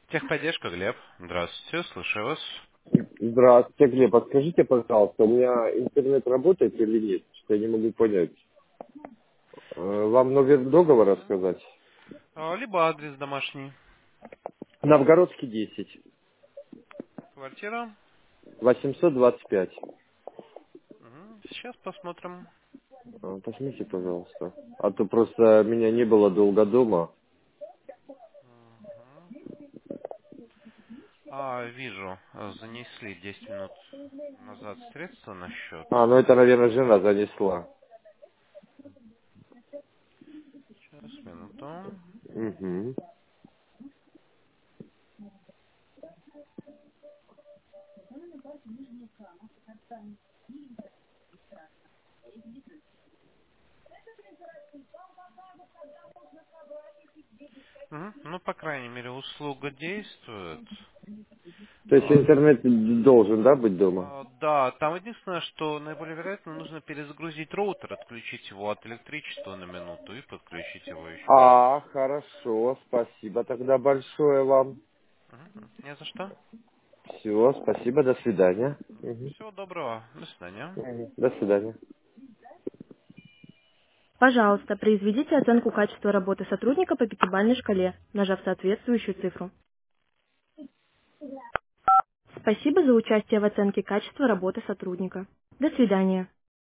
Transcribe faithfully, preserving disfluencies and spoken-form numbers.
Техподдержка, Глеб. Здравствуйте, слушаю вас. Здравствуйте, Глеб. Подскажите, пожалуйста, у меня интернет работает или нет? Что я не могу понять. Э, Вам номер договора Мгм. сказать? А, Либо адрес домашний. Новгородский десять, Квартира. восемьсот двадцать пять. Мгм. Сейчас посмотрим. Э, Посмотрите, пожалуйста. А то просто меня не было долго дома. Мгм. А, вижу, а, занесли десять минут назад средства на счет. А, ну это, наверное, жена занесла. Сейчас, минуту. Угу. Мгм. Ну, по крайней мере, услуга действует. То есть А, интернет должен, да, быть дома? а, да, там единственное, что наиболее вероятно, нужно перезагрузить роутер, отключить его от электричества на минуту и подключить его еще раз. А, хорошо, спасибо тогда большое вам. Мгм. Не за что. Все, спасибо, до свидания. Мгм. Всего доброго. До свидания. Мгм. До свидания. Пожалуйста, произведите оценку качества работы сотрудника по пятибалльной шкале, нажав соответствующую цифру. Спасибо за участие в оценке качества работы сотрудника. До свидания.